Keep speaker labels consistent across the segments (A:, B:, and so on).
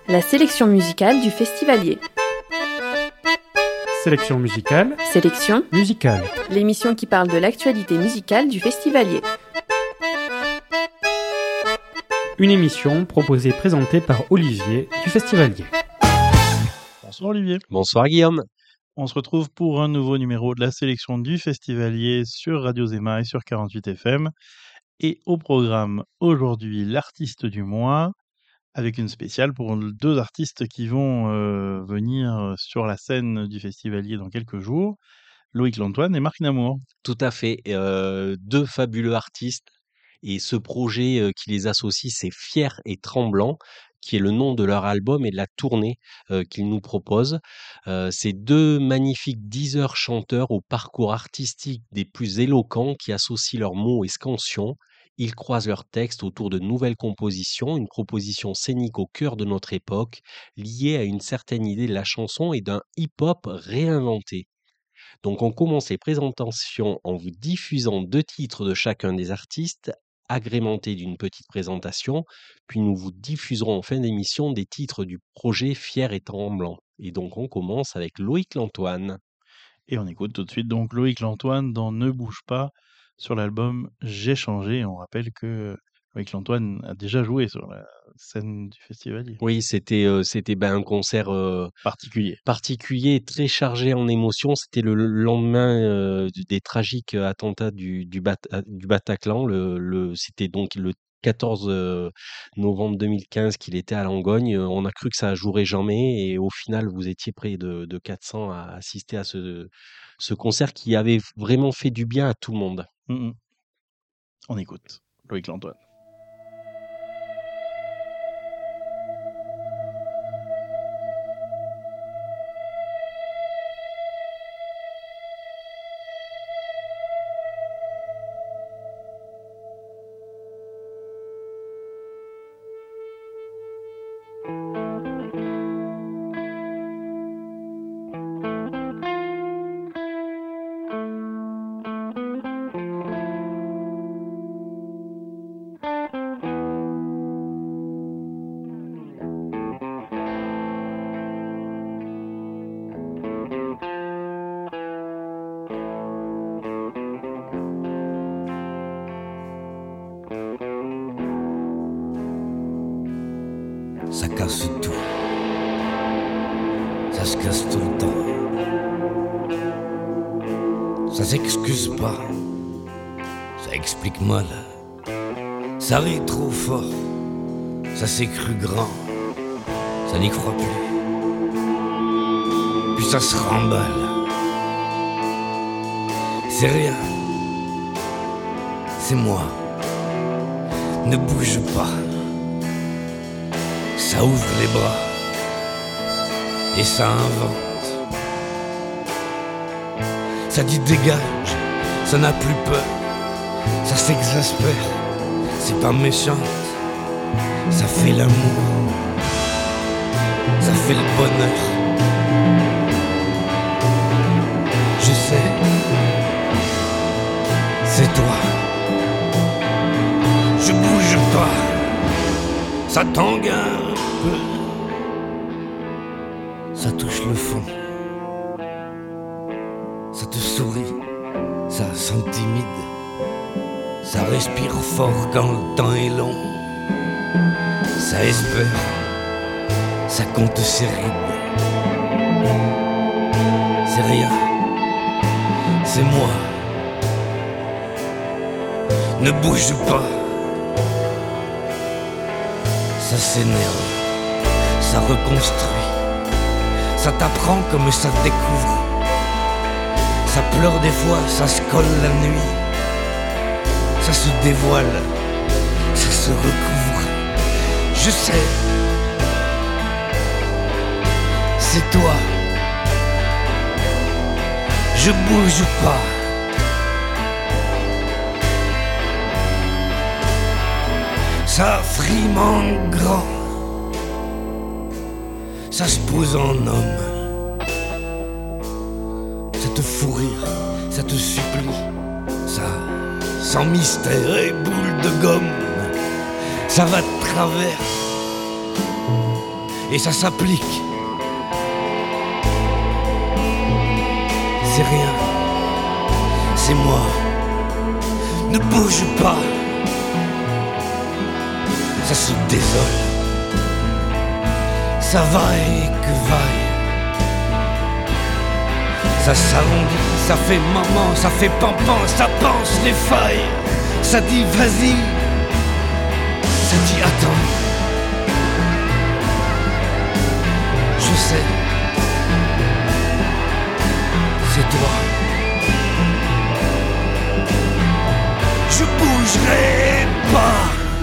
A: La sélection musicale du Festivalier.
B: Sélection musicale.
A: Sélection
B: musicale.
A: L'émission qui parle de l'actualité musicale du Festivalier.
B: Une émission proposée et présentée par Olivier du Festivalier.
C: Bonsoir Olivier.
D: Bonsoir Guillaume.
C: On se retrouve pour un nouveau numéro de la sélection du Festivalier sur Radio Zema et sur 48 FM. Et au programme aujourd'hui, l'artiste du mois, avec une spéciale pour deux artistes qui vont venir sur la scène du Festivalier dans quelques jours, Loïc Lantoine et Marc Namour.
D: Tout à fait, deux fabuleux artistes. Et ce projet qui les associe, c'est Fier et Tremblant, qui est le nom de leur album et de la tournée qu'ils nous proposent. C'est deux magnifiques diseurs chanteurs au parcours artistique des plus éloquents qui associent leurs mots et scansions. Ils croisent leurs textes autour de nouvelles compositions, une proposition scénique au cœur de notre époque, liée à une certaine idée de la chanson et d'un hip-hop réinventé. Donc on commence les présentations en vous diffusant 2 titres de chacun des artistes, agrémentés d'une petite présentation, puis nous vous diffuserons en fin d'émission des titres du projet Fier et Tremblant. Et donc on commence avec Loïc Lantoine.
C: Et on écoute tout de suite donc Loïc Lantoine dans Ne bouge pas sur l'album J'ai changé. On rappelle que Loïc Lantoine a déjà joué sur la scène du Festivalier.
D: Oui, c'était un concert
C: particulier,
D: très chargé en émotions. C'était le lendemain des tragiques attentats du Bataclan. C'était donc le 14 novembre 2015 qu'il était à Langogne. On a cru que ça jouerait jamais et au final, vous étiez près de 400 à assister à ce concert qui avait vraiment fait du bien à tout le monde.
C: On écoute Loïc Lantoine.
E: Ça casse tout, ça se casse tout le temps, ça s'excuse pas, ça explique mal, ça rit trop fort, ça s'est cru grand, ça n'y croit plus, puis ça se remballe, c'est rien, c'est moi, ne bouge pas. Ça ouvre les bras et ça invente. Ça dit dégage, ça n'a plus peur, ça s'exaspère, c'est pas méchant, ça fait l'amour, ça fait le bonheur. Je sais, c'est toi, je bouge pas, ça tangue un peu, ça touche le fond, ça te sourit, ça s'intimide, ça respire fort quand le temps est long, ça espère, ça compte ses rides, c'est rien, c'est moi, ne bouge pas. Ça s'énerve, ça reconstruit, ça t'apprend comme ça te découvre, ça pleure des fois, ça se colle la nuit, ça se dévoile, ça se recouvre. Je sais, c'est toi, je bouge pas. Ça frime en grand, ça se pose en homme, ça te fout rire, ça te supplie, ça sans mystère et boule de gomme, ça va de travers et ça s'applique. C'est rien, c'est moi. Ne bouge pas. Ça se désole. Ça vaille que vaille. Ça s'arrondit, ça fait maman, ça fait pampan, ça pense les failles. Ça dit vas-y, ça dit attends. Je sais, c'est toi. Je bougerai pas.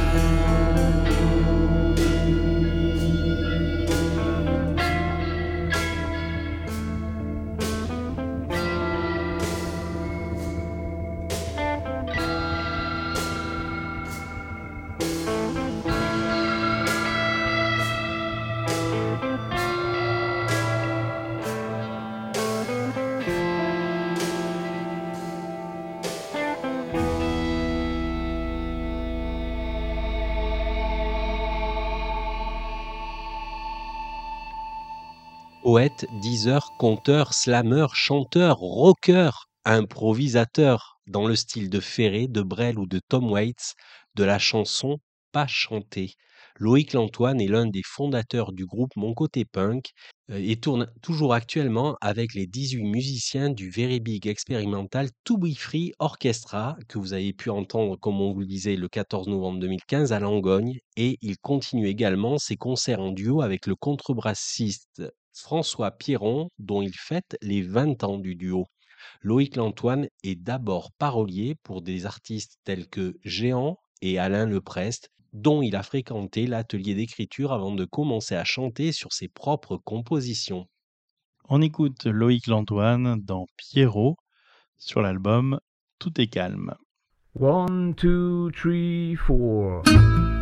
D: Poète, diseur, conteur, slameur, chanteur, rocker, improvisateur, dans le style de Ferré, de Brel ou de Tom Waits, de la chanson pas chantée. Loïc Lantoine est l'un des fondateurs du groupe Mon Côté Punk et tourne toujours actuellement avec les 18 musiciens du Very Big Experimental To Be Free Orchestra que vous avez pu entendre, comme on vous le disait, le 14 novembre 2015 à Langogne, et il continue également ses concerts en duo avec le contrebassiste François Pierron, dont il fête les 20 ans du duo. Loïc Lantoine est d'abord parolier pour des artistes tels que Géant et Alain Leprest, dont il a fréquenté l'atelier d'écriture avant de commencer à chanter sur ses propres compositions.
C: On écoute Loïc Lantoine dans Pierrot sur l'album Tout est calme.
F: 1, 2, 3, 4.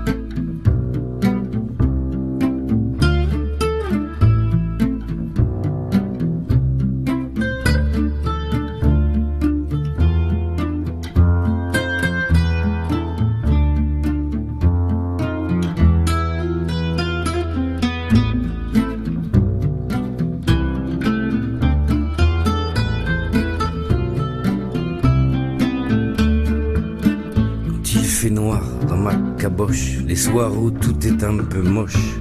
E: Fait noir dans ma caboche, les soirs où tout est un peu moche,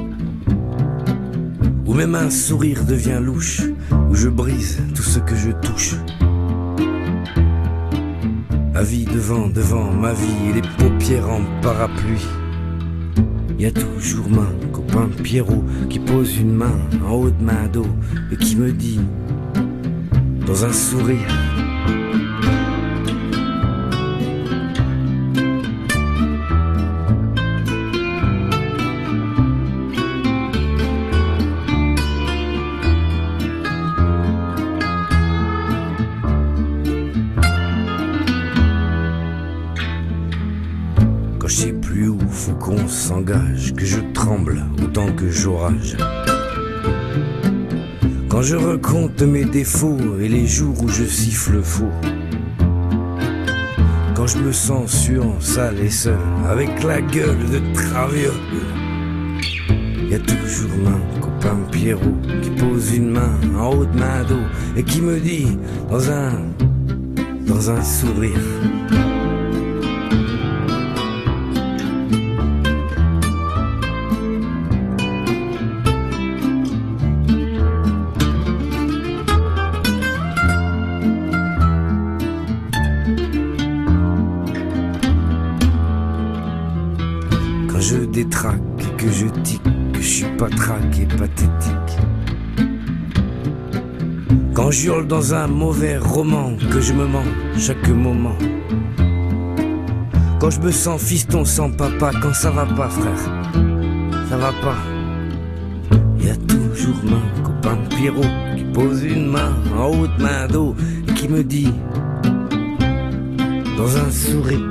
E: où même un sourire devient louche, où je brise tout ce que je touche. Ma vie devant ma vie et les paupières en parapluie. Y a toujours mon copain Pierrot qui pose une main en haut de ma dos et qui me dit dans un sourire: je sais plus où faut qu'on s'engage, que je tremble autant que j'orage. Quand je recompte mes défauts et les jours où je siffle faux. Quand je me sens suant, sale et seul, avec la gueule de traviole. Y a toujours mon copain Pierrot qui pose une main en haut de ma dos et qui me dit dans un sourire: je détraque et que je tique, que je suis pas traque et pathétique. Quand je hurle dans un mauvais roman, que je me mens chaque moment. Quand je me sens fiston sans papa, quand ça va pas frère, ça va pas. Y a toujours mon copain Pierrot qui pose une main en haut de ma dos et qui me dit dans un sourire: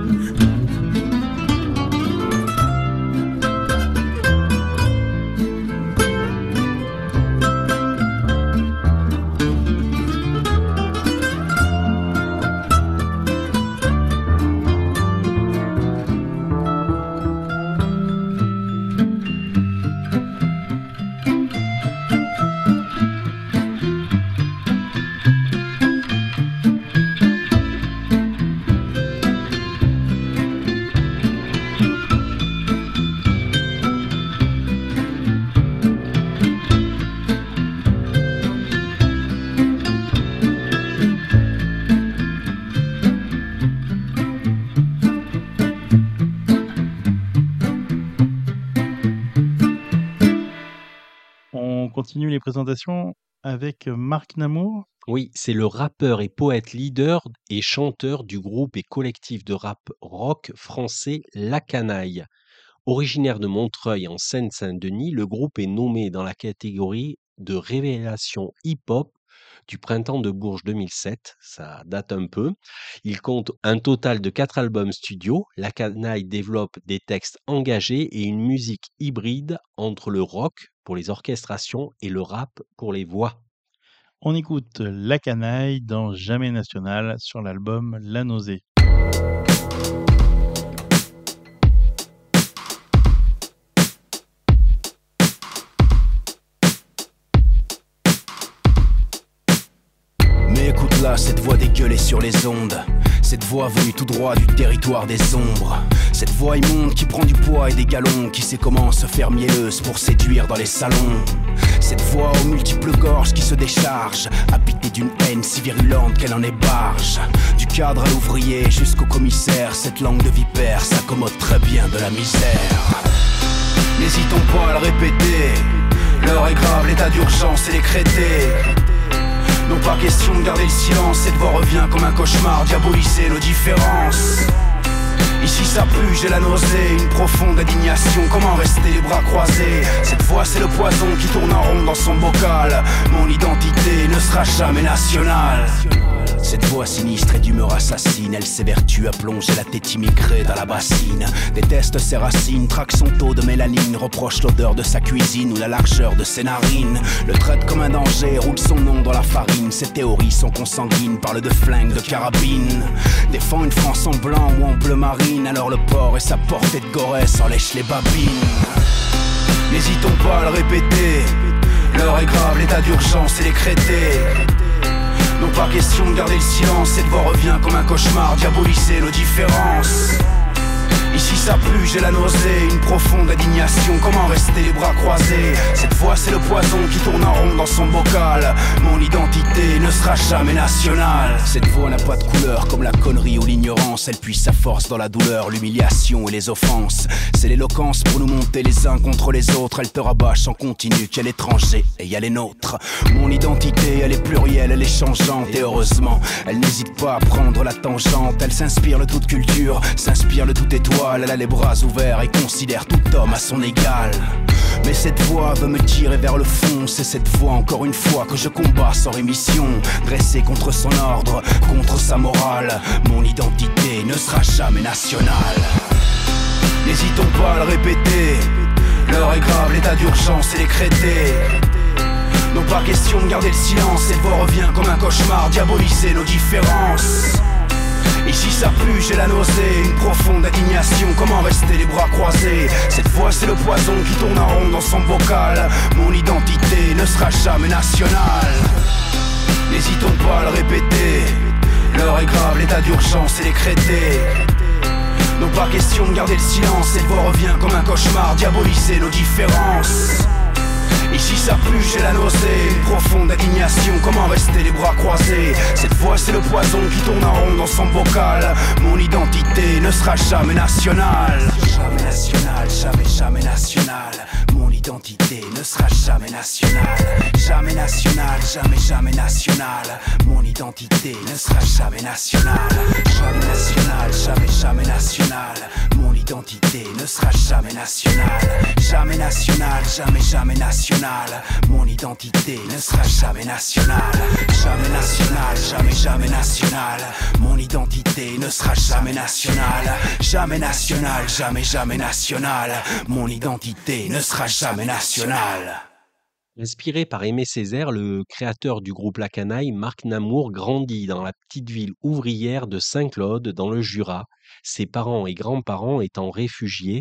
C: continue les présentations avec Marc Namour.
D: Oui, c'est le rappeur et poète leader et chanteur du groupe et collectif de rap rock français La Canaille. Originaire de Montreuil en Seine-Saint-Denis, le groupe est nommé dans la catégorie de révélation hip-hop du printemps de Bourges 2007, ça date un peu. Il compte un total de 4 albums studio. La Canaille développe des textes engagés et une musique hybride entre le rock pour les orchestrations et le rap pour les voix.
C: On écoute La Canaille dans Jamais National sur l'album La Nausée.
G: Mais écoute là, cette voix dégueulée sur les ondes. Cette voix venue tout droit du territoire des ombres. Cette voix immonde qui prend du poids et des galons, qui sait comment se faire mielleuse pour séduire dans les salons. Cette voix aux multiples gorges qui se décharge, habitée d'une haine si virulente qu'elle en ébarge. Du cadre à l'ouvrier jusqu'au commissaire, cette langue de vipère s'accommode très bien de la misère. N'hésitons pas à le répéter, l'heure est grave, l'état d'urgence est décrété. Non pas question de garder le silence, cette voix revient comme un cauchemar, diaboliser nos différences. Ici ça pue, j'ai la nausée, une profonde indignation, comment rester les bras croisés. Cette voix c'est le poison qui tourne en rond dans son bocal. Mon identité ne sera jamais nationale. Cette voix sinistre et d'humeur assassine, elle s'évertue à plonger la tête immigrée dans la bassine. Déteste ses racines, traque son taux de mélanine, reproche l'odeur de sa cuisine ou la largeur de ses narines. Le traite comme un danger, roule son nom dans la farine. Ses théories sont consanguines, parle de flingues, de carabines. Défend une France en blanc ou en bleu marine, alors le port et sa portée de Gorès en lèche les babines. N'hésitons pas à le répéter, l'heure est grave, l'état d'urgence est décrété. Non pas question de garder le silence, cette voix revient comme un cauchemar, diaboliser nos différences. Ici ça pue, j'ai la nausée, une profonde indignation, comment rester les bras croisés. Cette voix c'est le poison qui tourne en rond dans son bocal. Mon identité ne sera jamais nationale. Cette voix n'a pas de couleur comme la connerie ou l'ignorance. Elle puise sa force dans la douleur, l'humiliation et les offenses. C'est l'éloquence pour nous monter les uns contre les autres. Elle te rabâche en continu qu'elle est étranger et y a les nôtres. Mon identité elle est plurielle, elle est changeante et heureusement elle n'hésite pas à prendre la tangente. Elle s'inspire de toute culture, s'inspire de toute étoile. Elle a les bras ouverts et considère tout homme à son égal. Mais cette voix veut me tirer vers le fond. C'est cette voix encore une fois que je combats sans rémission. Dressé contre son ordre, contre sa morale. Mon identité ne sera jamais nationale. N'hésitons pas à le répéter, l'heure est grave, l'état d'urgence est décrété. Non pas question de garder le silence, cette voix revient comme un cauchemar, diaboliser nos différences. Ici ça pue, j'ai la nausée, une profonde indignation, comment rester les bras croisés. Cette voix c'est le poison qui tourne en rond dans son bocal. Mon identité ne sera jamais nationale. N'hésitons pas à le répéter, l'heure est grave, l'état d'urgence est décrété. Non pas question de garder le silence, cette voix revient comme un cauchemar, diaboliser nos différences. Ici ça pue, j'ai la nausée, une profonde indignation, comment rester les bras croisés. Cette voix c'est le poison qui tourne en rond dans son bocal. Mon identité ne sera jamais nationale. Jamais nationale, jamais nationale. Mon identité ne sera jamais nationale. Jamais nationale, jamais nationale. Mon identité ne sera jamais nationale. Jamais nationale, jamais nationale. Mon identité ne sera jamais nationale. Jamais nationale, jamais nationale. Mon identité ne sera jamais nationale. Jamais nationale, jamais nationale. Mon identité ne sera jamais nationale. Jamais nationale, jamais nationale. Mon identité ne sera jamais nationale.
D: Inspiré par Aimé Césaire, le créateur du groupe La Canaille, Marc Namour grandit dans la petite ville ouvrière de Saint-Claude, dans le Jura, ses parents et grands-parents étant réfugiés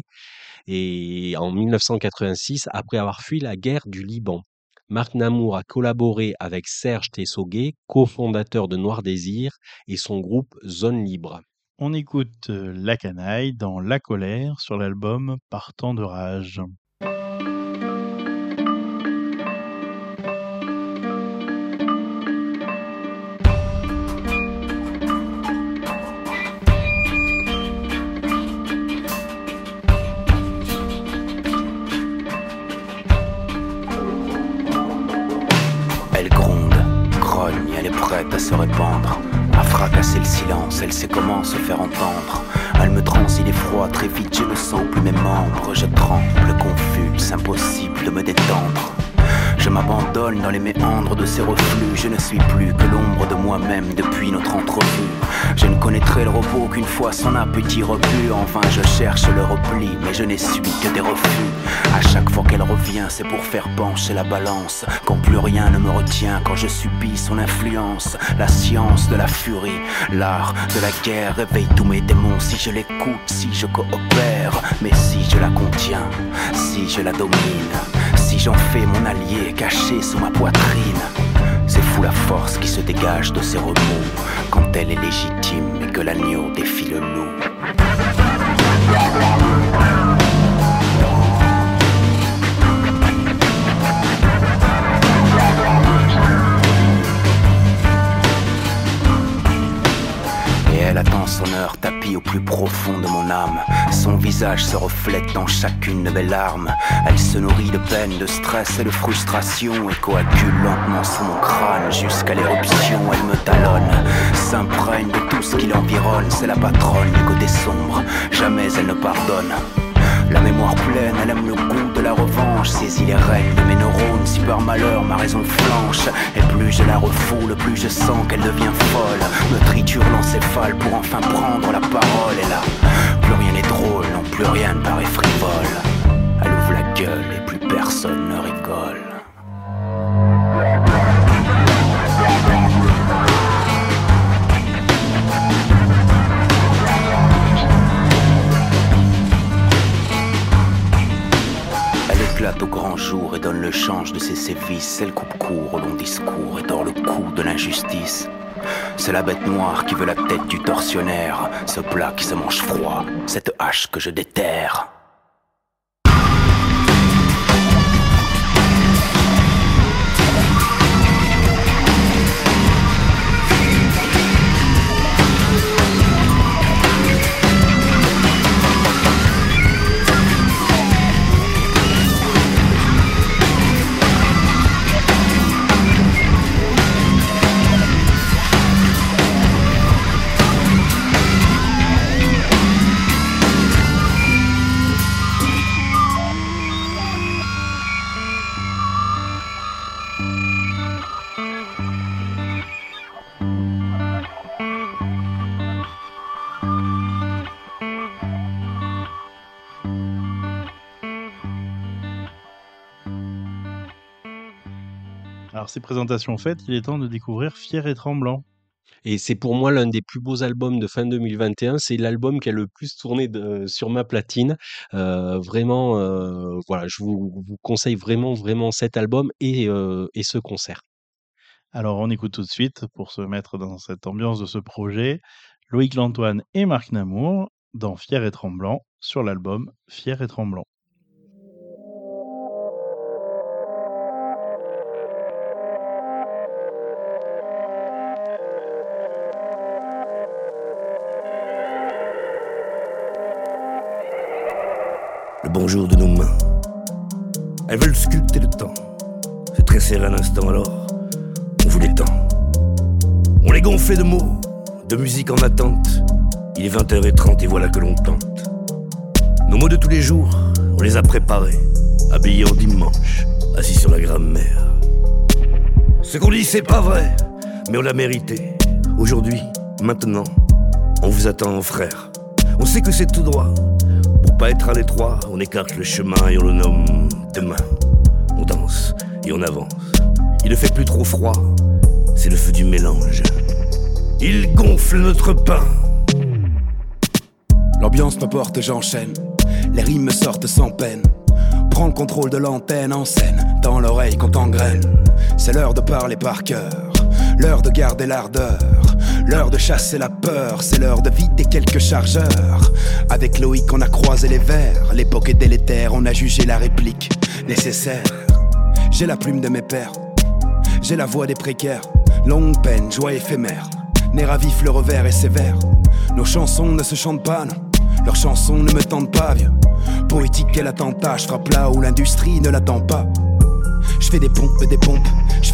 D: et en 1986 après avoir fui la guerre du Liban. Marc Namour a collaboré avec Serge Tessoguet, cofondateur de Noir Désir, et son groupe Zone Libre.
C: On écoute La Canaille dans La Colère sur l'album Partant de Rage.
G: prête à se répandre, à fracasser le silence, elle sait comment se faire entendre. Elle me transit l'effroi, très vite je ne sens plus mes membres. Je tremble, convulse, impossible de me détendre. Je m'abandonne dans les méandres de ces reflux. Je ne suis plus que l'ombre de moi-même depuis notre entrevue. Je ne connaîtrai le repos qu'une fois son appétit repu. Enfin je cherche le repli, mais je n'essuie que des refus. À chaque fois qu'elle revient, c'est pour faire pencher la balance. Quand plus rien ne me retient, quand je subis son influence. La science de la furie, l'art de la guerre réveille tous mes démons. Si je l'écoute, si je coopère, mais si je la contiens, si je la domine, si j'en fais mon allié caché sous ma poitrine. C'est fou la force qui se dégage de ses remous quand elle est légitime et que l'agneau défie le loup. Elle attend son heure, tapie au plus profond de mon âme. Son visage se reflète dans chacune de mes larmes. Elle se nourrit de peine, de stress et de frustration et coagule lentement sur mon crâne jusqu'à l'éruption. Elle me talonne, s'imprègne de tout ce qui l'environne. C'est la patronne du côté sombre, jamais elle ne pardonne. La mémoire pleine, elle aime le goût de la revanche. Saisit les rênes de mes neurones, si par malheur ma raison flanche. Et plus je la refoule, plus je sens qu'elle devient folle. Me triture l'encéphale pour enfin prendre la parole. Et là, plus rien n'est drôle, non plus rien ne paraît frivole. Elle ouvre la gueule et plus personne ne rigole. Éclate au grand jour et donne le change de ses sévices. Elle coupe court au long discours et dort le coup de l'injustice. C'est la bête noire qui veut la tête du tortionnaire. Ce plat qui se mange froid, cette hache que je déterre.
C: Alors, ces présentations faites, il est temps de découvrir Fier et Tremblant.
D: Et c'est pour moi l'un des plus beaux albums de fin 2021. C'est l'album qui a le plus tourné sur ma platine. Vraiment, voilà, je vous conseille vraiment cet album et ce concert.
C: Alors, on écoute tout de suite, pour se mettre dans cette ambiance de ce projet, Loïc Lantoine et Marc Namour dans Fier et Tremblant sur l'album Fier et Tremblant.
E: Le bonjour de nos mains, elles veulent sculpter le temps, se tresser un instant, alors on vous détend. On les gonflait de mots, de musique en attente. Il est 20h30 et voilà que l'on tente. Nos mots de tous les jours, on les a préparés, habillés en dimanche, assis sur la grammaire. Ce qu'on dit c'est pas vrai, mais on l'a mérité. Aujourd'hui, maintenant, on vous attend frère. On sait que c'est tout droit. Pour pas être à l'étroit, on écarte le chemin et on le nomme demain. On danse et on avance. Il ne fait plus trop froid, c'est le feu du mélange. Il gonfle notre pain.
G: L'ambiance me porte, j'enchaîne. Les rimes me sortent sans peine. Prends le contrôle de l'antenne en scène. Dans l'oreille qu'on t'engraine. C'est l'heure de parler par cœur. L'heure de garder l'ardeur. L'heure de chasser la peur. C'est l'heure de vider quelques chargeurs. Avec Loïc on a croisé les vers. L'époque est délétère, on a jugé la réplique nécessaire. J'ai la plume de mes pères. J'ai la voix des précaires. Longue peine, joie éphémère. Nerf à vif, le revers est sévère. Nos chansons ne se chantent pas, non. Leurs chansons ne me tentent pas, vieux. Poétique, quel attentat. Je frappe là où l'industrie ne l'attend pas. Je fais des pompes, je fais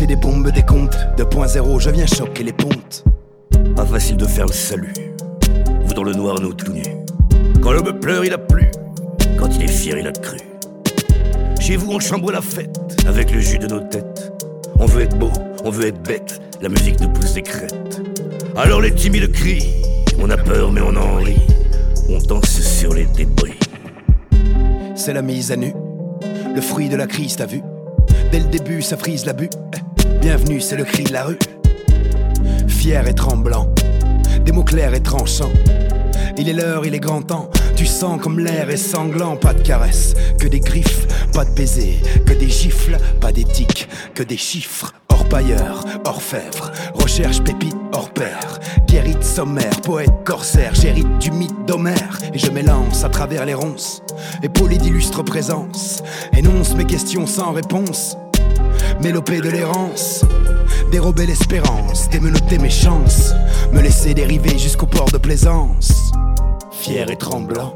G: fais des bombes, des comptes. 2.0, je viens choquer les pontes.
H: Pas facile de faire le salut. Vous dans le noir, nous tout nus. Quand l'homme pleure, il a plu. Quand il est fier, il a cru. Chez vous, on chambre la fête avec le jus de nos têtes. On veut être beau, on veut être bête. La musique nous pousse des crêtes. Alors les timides crient. On a peur, mais on en rit. On danse sur les débris.
G: C'est la mise à nu, le fruit de la crise, t'as vu? Dès le début, ça frise l'abus. Bienvenue, c'est le cri de la rue. Fier et tremblant, des mots clairs et tranchants. Il est l'heure, il est grand temps. Tu sens comme l'air est sanglant. Pas de caresses, que des griffes. Pas de baisers, que des gifles. Pas d'éthique, que des chiffres. Orpailleur, orfèvre, recherche pépite hors pair. Guérite sommaire, poète corsaire. J'hérite du mythe d'Homère. Et je m'élance à travers les ronces, épaulé d'illustres présences. Énonce mes questions sans réponse. Mélopée de l'errance, dérober l'espérance, démenoter mes chances, me laisser dériver jusqu'au port de plaisance. Fier et tremblant,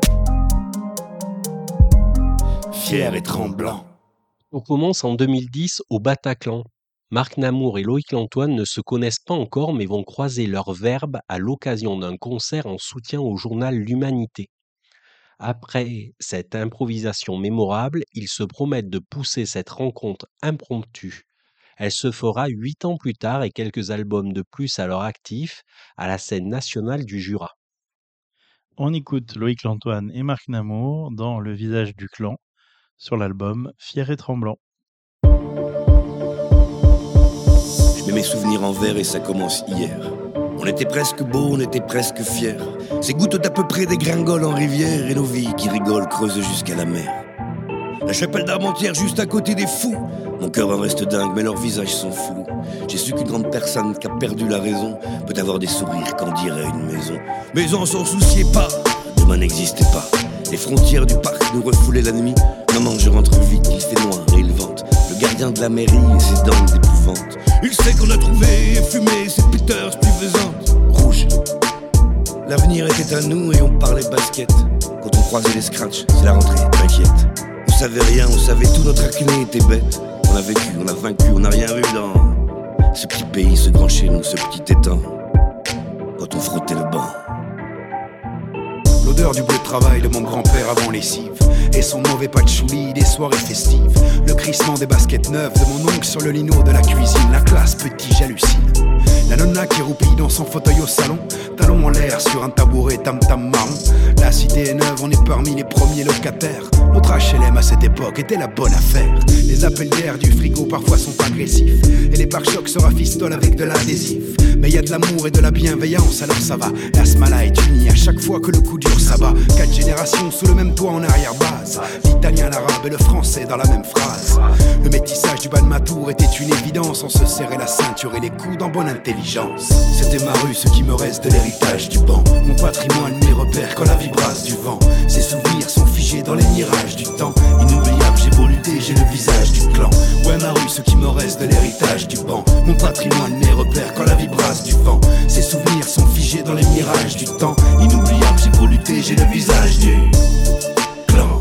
G: fier et tremblant.
D: On commence en 2010 au Bataclan. Marc Namour et Loïc Lantoine ne se connaissent pas encore mais vont croiser leurs verbes à l'occasion d'un concert en soutien au journal L'Humanité. Après cette improvisation mémorable, ils se promettent de pousser cette rencontre impromptue. Elle se fera 8 ans plus tard et quelques albums de plus à leur actif à la scène nationale du Jura.
C: On écoute Loïc Lantoine et Marc Namour dans Le visage du clan sur l'album Fier et tremblant.
H: Je mets mes souvenirs en vers et ça commence hier. On était presque beaux, on était presque fiers. Ces gouttes d'à peu près dégringolent en rivière et nos vies qui rigolent creusent jusqu'à la mer. La chapelle d'Armentières juste à côté des fous. Mon cœur en reste dingue mais leurs visages sont flous. J'ai su qu'une grande personne qui a perdu la raison peut avoir des sourires qu'en dirait une maison. Mais on s'en souciait pas, demain n'existait pas. Les frontières du parc nous refoulaient la nuit. Maman, je rentre vite, il fait noir et il vente. Le gardien de la mairie et ses dents d'épouvante. Il sait qu'on a trouvé et fumé ces puteurs stupéfiantes. Rouge. L'avenir était à nous et on parlait basket. Quand on croisait les scratchs, c'est la rentrée, t'inquiète. On savait rien, on savait tout, notre acné était bête. On a vécu, on a vaincu, on n'a rien vu dans ce petit pays, ce grand chez nous, ce petit étang. Quand on frottait le banc.
G: L'odeur du bleu de travail de mon grand-père avant lessive et son mauvais patchouli des soirées festives. Le crissement des baskets neuves de mon oncle sur le lino de la cuisine. La classe petit, j'hallucine. La nonna qui roupille dans son fauteuil au salon, talons en l'air sur un tabouret tam-tam marron. La cité est neuve, on est parmi les premiers locataires. Notre HLM à cette époque était la bonne affaire. Les appels d'air du frigo parfois sont agressifs et les pare-chocs se rafistolent avec de l'adhésif. Mais y a de l'amour et de la bienveillance, alors ça va. La smala est unie à chaque fois que le coup dur s'abat. 4 générations sous le même toit en arrière-base. L'italien, l'arabe et le français dans la même phrase. Le métissage du Balmatour était une évidence. On se serrait la ceinture et les coudes en bonne intelligence. C'était ma rue, ce qui me reste de l'héritage du banc. Mon patrimoine, mes repères quand la vie brasse du vent. Ces souvenirs sont figés dans les mirages du temps. Inoubliable, j'ai beau lutter, j'ai le visage du clan. Ouais, ma rue, ce qui me reste de l'héritage du banc. Mon patrimoine, mes repères quand la vie brasse du vent. Ces souvenirs sont figés dans les mirages du temps. Inoubliable, j'ai beau lutter, j'ai le visage du clan.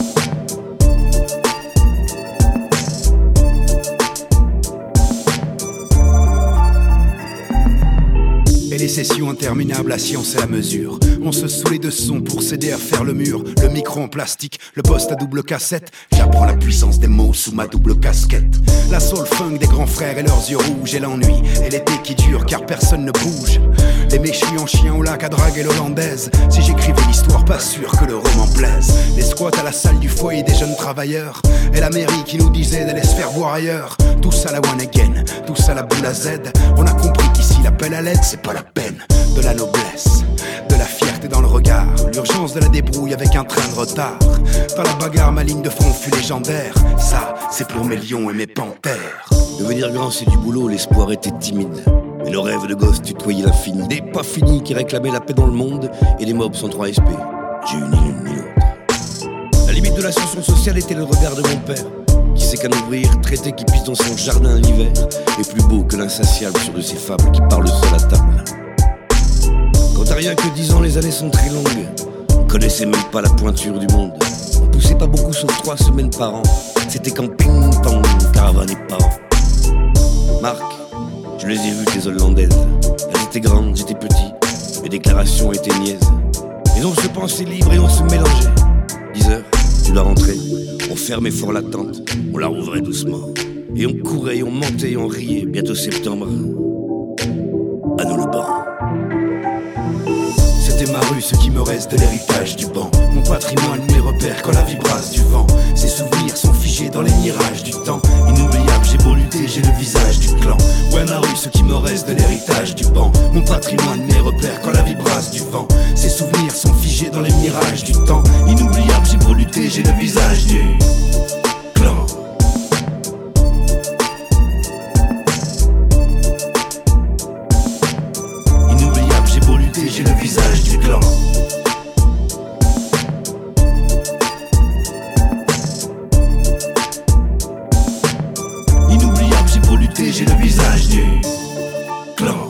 G: Et les sessions interminables, la science et la mesure. On se saoulait de son pour s'aider à faire le mur. Le micro en plastique, le poste à double cassette. J'apprends la puissance des mots sous ma double casquette. La soul funk des grands frères et leurs yeux rouges. Et l'ennui et l'été qui dure car personne ne bouge. Les méchus en chien au lac à drague et l'hollandaise. Si j'écrivais l'histoire, pas sûr que le roman plaise. Les squats à la salle du foyer des jeunes travailleurs. Et la mairie qui nous disait d'aller se faire voir ailleurs. Tous à la one again, tous à la boule à Z. On a compris qu'ici l'appel à l'aide c'est pas la peine. De la noblesse, de la fierté dans le regard. L'urgence de la débrouille avec un train de retard. Dans la bagarre ma ligne de front fut légendaire. Ça c'est pour mes lions et mes panthères.
H: Devenir grand c'est du boulot, l'espoir était timide. Mais nos rêves de gosse tutoyaient l'infini. Des pas finis qui réclamaient la paix dans le monde. Et des mobs sans 3 SP. J'ai eu ni l'une ni l'autre. La limite de l'ascension sociale était le regard de mon père, qui sait qu'un ouvrier retraité qui pisse dans son jardin l'hiver est plus beau que l'insatiable sur de ces fables qui parlent seul à table. Quand t'as rien que 10 ans, les années sont très longues. On connaissait même pas la pointure du monde. On poussait pas beaucoup sauf 3 semaines par an. C'était camping, pong, caravane et parents. Marc, je les ai vues, tes Hollandaises. Elles étaient grandes, j'étais petit. Mes déclarations étaient niaises. Mais on se pensait libre et on se mélangeait. 10h, tu dois rentrer. On fermait fort la tente, on la rouvrait doucement. Et on courait, on montait, on riait. Bientôt septembre, à nous le banc.
G: C'était ma rue, ce qui me reste de l'héritage du banc. Mon patrimoine, mes repères quand la vie brasse du vent. Ces souvenirs sont figés dans les mirages du temps. Inoubliable, j'ai beau lutter, j'ai le visage du clan. Ouais, ma rue, ce qui me reste de l'héritage du banc. Mon patrimoine, mes repères quand la vie brasse du vent. Ces souvenirs sont figés dans les mirages du temps. Inoubliable, j'ai beau lutter, j'ai le visage du clan. Inoubliable, j'ai beau lutter, j'ai le visage du clan. Inoubliable, j'ai beau lutter, j'ai le visage du clan.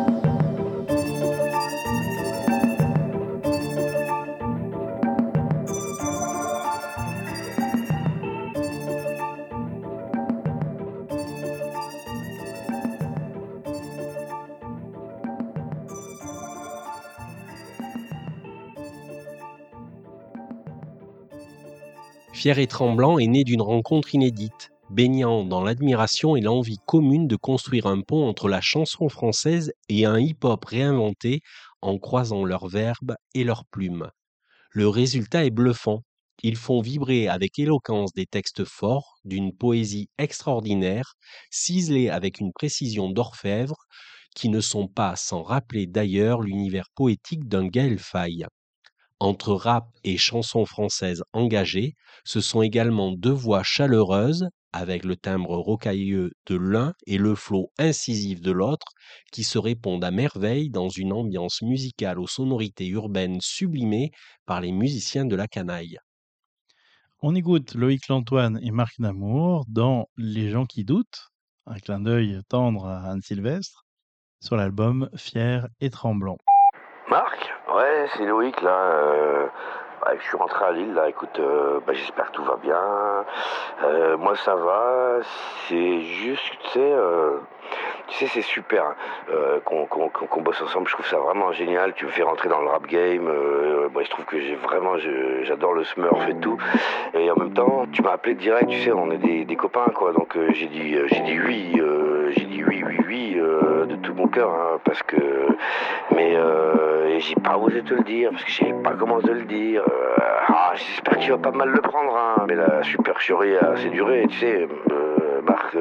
D: Fier et Tremblant est né d'une rencontre inédite, baignant dans l'admiration et l'envie commune de construire un pont entre la chanson française et un hip-hop réinventé en croisant leurs verbes et leurs plumes. Le résultat est bluffant. Ils font vibrer avec éloquence des textes forts, d'une poésie extraordinaire, ciselés avec une précision d'orfèvre, qui ne sont pas sans rappeler d'ailleurs l'univers poétique d'un Gaël Faye. Entre rap et chansons françaises engagées, ce sont également deux voix chaleureuses, avec le timbre rocailleux de l'un et le flot incisif de l'autre, qui se répondent à merveille dans une ambiance musicale aux sonorités urbaines sublimées par les musiciens de la canaille.
C: On écoute Loïc Lantoine et Marc Namour dans Les gens qui doutent, un clin d'œil tendre à Anne Sylvestre, sur l'album Fier et Tremblant.
I: Marc, ouais, c'est Loïc là. Je suis rentré à Lille là. Écoute, j'espère que tout va bien. Moi ça va. C'est juste, tu sais, c'est super qu'on bosse ensemble. Je trouve ça vraiment génial. Tu me fais rentrer dans le rap game. Je trouve que j'adore le Smurf et tout. Et en même temps, tu m'as appelé direct. Tu sais, on est des copains quoi. Donc j'ai dit oui. J'ai dit oui de tout mon cœur, hein, parce que. Mais j'ai pas osé te le dire parce que je savais pas comment te le dire. J'espère que tu vas pas mal le prendre, hein. Mais la supercherie a assez duré, tu sais, Marc.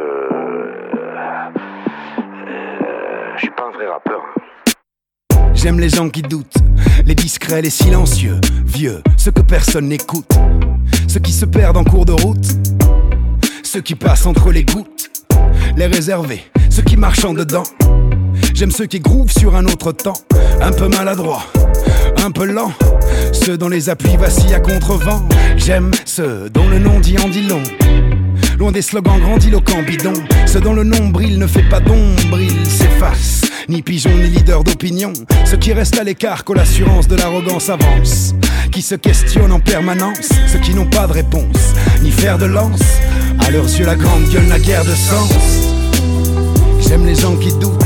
I: Je suis pas un vrai rappeur.
G: J'aime les gens qui doutent, les discrets, les silencieux, vieux, ceux que personne n'écoute, ceux qui se perdent en cours de route, ceux qui passent entre les gouttes, les réservés, ceux qui marchent en dedans. J'aime ceux qui groovent sur un autre temps, un peu maladroit, un peu lent, ceux dont les appuis vacillent à contre-vent. J'aime ceux dont le nom dit en dit long, loin des slogans grandiloquents bidons, ceux dont le nombril ne fait pas d'ombre, ils s'effacent, ni pigeons ni leaders d'opinion, ceux qui restent à l'écart quand l'assurance de l'arrogance avance, qui se questionnent en permanence, ceux qui n'ont pas de réponse, ni fer de lance, à leurs yeux la grande gueule n'a guère de sens. J'aime les gens qui doutent.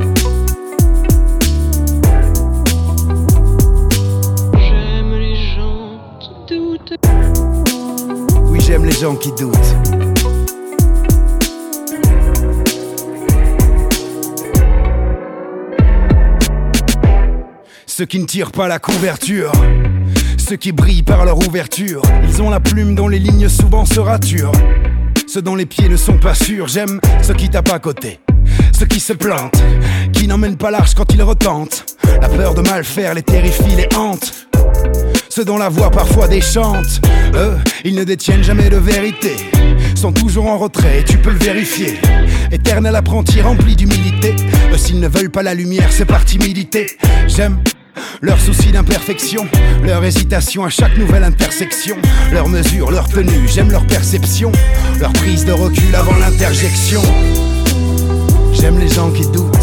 J: J'aime les gens qui doutent.
G: Oui, j'aime les gens qui doutent. Ceux qui ne tirent pas la couverture, ceux qui brillent par leur ouverture, ils ont la plume dont les lignes souvent se raturent, ceux dont les pieds ne sont pas sûrs. J'aime ceux qui tapent à côté, ceux qui se plantent, qui n'emmènent pas large quand ils retentent. La peur de mal faire les terrifie, les hante. Ceux dont la voix parfois déchante, eux, ils ne détiennent jamais de vérité, sont toujours en retrait et tu peux le vérifier. Éternel apprenti rempli d'humilité, eux s'ils ne veulent pas la lumière c'est par timidité. J'aime leur souci d'imperfection, leur hésitation à chaque nouvelle intersection, leur mesure, leur tenue, j'aime leur perception, leur prise de recul avant l'interjection. J'aime les gens qui doutent.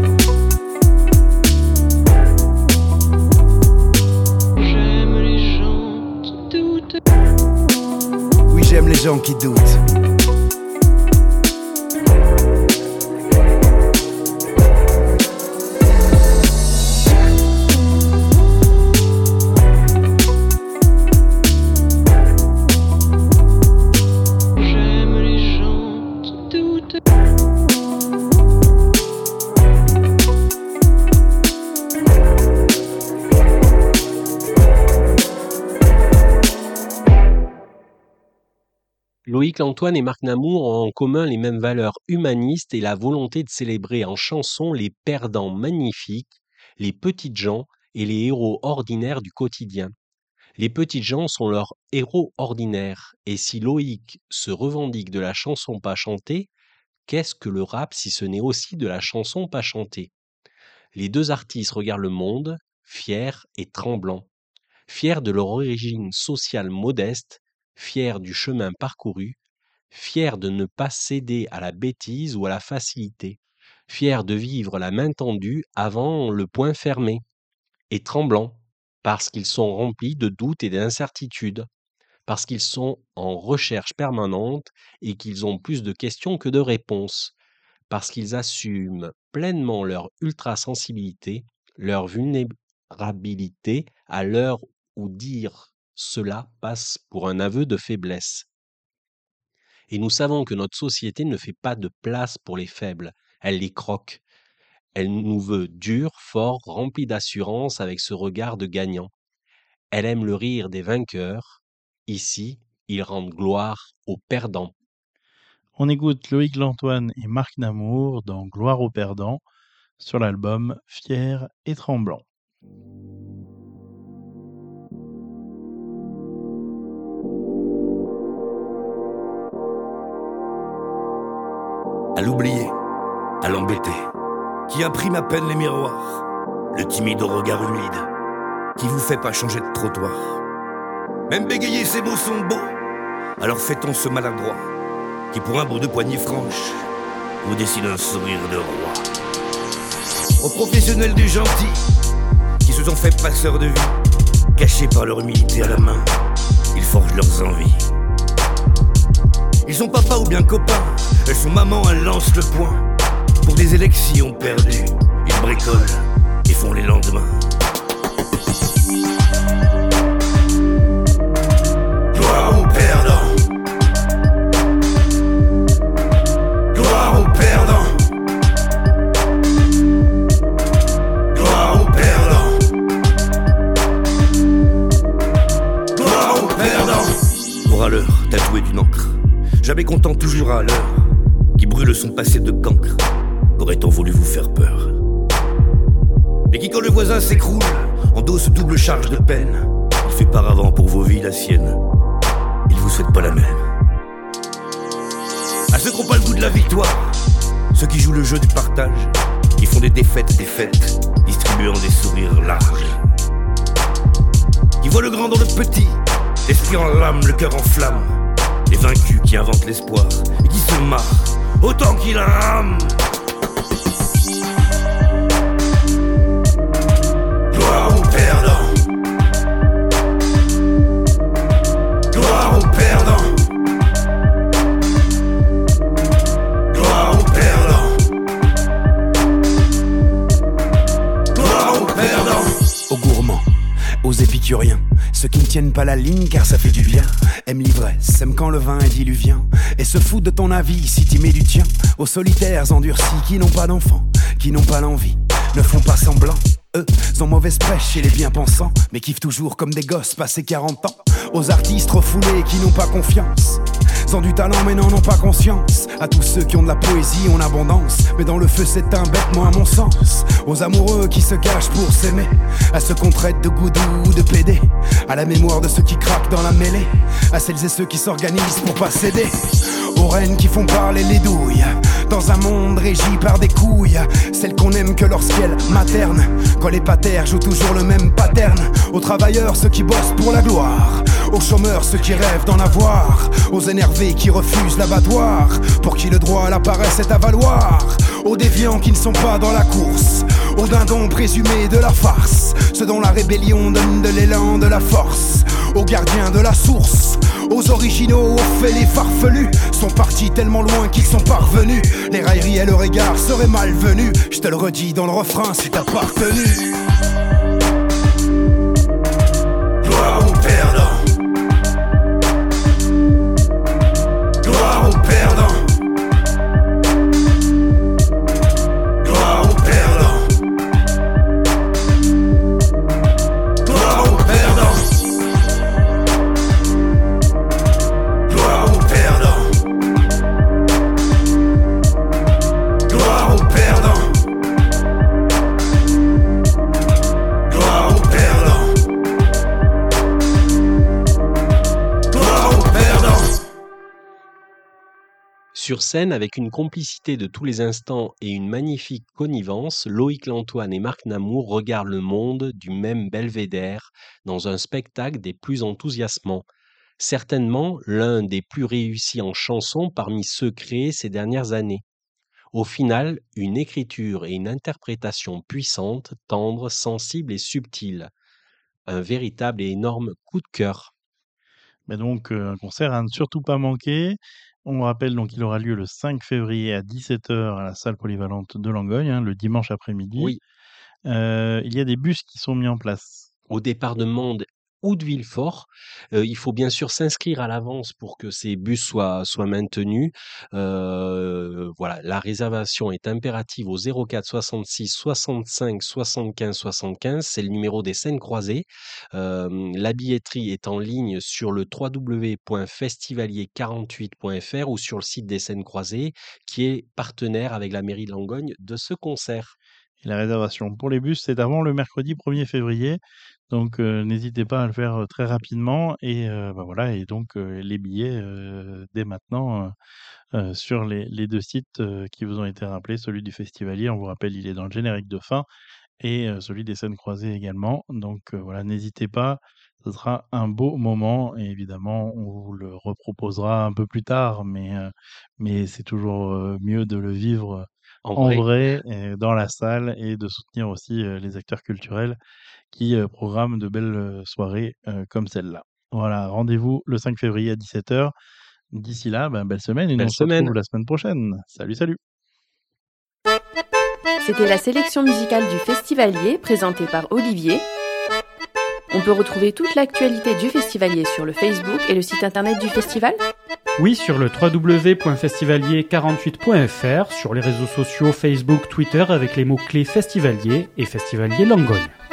J: J'aime les gens qui doutent.
G: Oui, j'aime les gens qui doutent.
D: Loïc Lantoine et Marc Namour ont en commun les mêmes valeurs humanistes et la volonté de célébrer en chanson les perdants magnifiques, les petites gens et les héros ordinaires du quotidien. Les petites gens sont leurs héros ordinaires, et si Loïc se revendique de la chanson pas chantée, qu'est-ce que le rap si ce n'est aussi de la chanson pas chantée? Les deux artistes regardent le monde, fiers et tremblants, fiers de leur origine sociale modeste, fiers du chemin parcouru, fiers de ne pas céder à la bêtise ou à la facilité, fiers de vivre la main tendue avant le poing fermé, et tremblants, parce qu'ils sont remplis de doutes et d'incertitudes, parce qu'ils sont en recherche permanente et qu'ils ont plus de questions que de réponses, parce qu'ils assument pleinement leur ultra-sensibilité, leur vulnérabilité à l'heure où dire cela passe pour un aveu de faiblesse. Et nous savons que notre société ne fait pas de place pour les faibles, elle les croque. Elle nous veut durs, forts, remplis d'assurance avec ce regard de gagnant. Elle aime le rire des vainqueurs. Ici, ils rendent gloire aux perdants.
C: On écoute Loïc Lantoine et Marc Namour dans Gloire aux perdants sur l'album Fier et tremblant.
H: À l'oublier, à l'embêter, qui imprime à peine les miroirs, le timide au regard humide, qui vous fait pas changer de trottoir. Même bégayer ces mots sont beaux, alors fait-on ce maladroit, qui pour un bout de poignée franche, vous dessine un sourire de roi. Aux professionnels du gentil, qui se sont fait passeurs de vie, cachés par leur humilité à la main, ils forgent leurs envies. Ils sont papa ou bien copains, elles sont maman, elles lancent le poing. Pour des élections perdues, ils bricolent et font les lendemains. Gloire aux perdants, gloire aux perdants, gloire aux perdants, gloire aux perdants. Pour à l'heure, tatoué d'une encre, jamais content, toujours à l'heure, qui brûle son passé de cancre. Aurait-on voulu vous faire peur? Et qui, quand le voisin s'écroule, endosse double charge de peine. Il fait par avant pour vos vies la sienne. Il vous souhaite pas la même. À ceux qui n'ont pas le goût de la victoire, ceux qui jouent le jeu du partage, qui font des défaites, distribuant des sourires larges, qui voient le grand dans le petit, l'esprit en lame, le cœur en flamme. Les vaincus qui inventent l'espoir et qui se marrent autant qu'ils rament. Gloire aux perdants, gloire aux perdants, gloire aux perdants, gloire aux perdants. Aux gourmands, aux épicuriens, ceux qui ne tiennent pas la ligne car ça fait du bien. Aime l'ivresse, aime quand le vin est diluvien, et se fout de ton avis si t'y mets du tien. Aux solitaires endurcis qui n'ont pas d'enfants, qui n'ont pas l'envie, ne font pas semblant. Eux ont mauvaise prêche chez les bien-pensants, mais kiffent toujours comme des gosses passés 40 ans. Aux artistes refoulés qui n'ont pas confiance, ont du talent mais n'en ont pas conscience. À tous ceux qui ont de la poésie en abondance, mais dans le feu c'est un bête, à mon sens. Aux amoureux qui se cachent pour s'aimer, à ceux qu'on traite de goudou ou de pédé, à la mémoire de ceux qui craquent dans la mêlée, à celles et ceux qui s'organisent pour pas céder, aux reines qui font parler les douilles, dans un monde régi par des couilles, celles qu'on aime que lorsqu'elles maternent, quand les patères jouent toujours le même pattern. Aux travailleurs ceux qui bossent pour la gloire, aux chômeurs ceux qui rêvent d'en avoir, aux énervés qui refusent l'abattoir, pour qui le droit à la paresse est à valoir, aux déviants qui ne sont pas dans la course, aux dindons présumés de la farce, ceux dont la rébellion donne de l'élan, de la force, aux gardiens de la source, aux originaux, aux fêlés farfelus, sont partis tellement loin qu'ils sont parvenus. Les railleries et le regard seraient malvenus, je te le redis dans le refrain si t'as partenu. Gloire aux perdants, gloire aux perdants, gloire aux perdants, gloire aux perdants, gloire aux perdants.
D: Sur scène, avec une complicité de tous les instants et une magnifique connivence, Loïc Lantoine et Marc Namour regardent le monde du même belvédère dans un spectacle des plus enthousiasmants. Certainement l'un des plus réussis en chanson parmi ceux créés ces dernières années. Au final, une écriture et une interprétation puissantes, tendres, sensibles et subtiles. Un véritable et énorme coup de cœur.
C: Mais donc, un concert à ne surtout pas manquer. On rappelle donc qu'il aura lieu le 5 février à 17h à la salle polyvalente de Langogne, hein, le dimanche après-midi.
D: Oui.
C: Il y a des bus qui sont mis en place.
D: Au départ de Mende ou de Villefort, il faut bien sûr s'inscrire à l'avance pour que ces bus soient maintenus. Voilà, la réservation est impérative au 04 66 65 75 75, c'est le numéro des scènes croisées. La billetterie est en ligne sur le www.festivalier48.fr ou sur le site des scènes croisées, qui est partenaire avec la mairie de Langogne de ce concert.
C: Et la réservation pour les bus, c'est avant le mercredi 1er février. Donc, n'hésitez pas à le faire très rapidement. Et voilà, et donc les billets dès maintenant sur les deux sites qui vous ont été rappelés. Celui du Festivalier, on vous rappelle, il est dans le générique de fin. Et celui des scènes croisées également. Donc voilà, n'hésitez pas. Ce sera un beau moment. Et évidemment, on vous le reproposera un peu plus tard. Mais c'est toujours mieux de le vivre en vrai, dans la salle, et de soutenir aussi les acteurs culturels qui programment de belles soirées comme celle-là. Voilà, rendez-vous le 5 février à 17h. D'ici là, belle semaine, et nous on se retrouve la semaine prochaine. Salut, salut.
A: C'était la sélection musicale du Festivalier, présentée par Olivier. On peut retrouver toute l'actualité du Festivalier sur le Facebook et le site internet du festival.
B: Oui, sur le www.festivalier48.fr, sur les réseaux sociaux Facebook, Twitter avec les mots-clés Festivalier et Festivalier Langogne.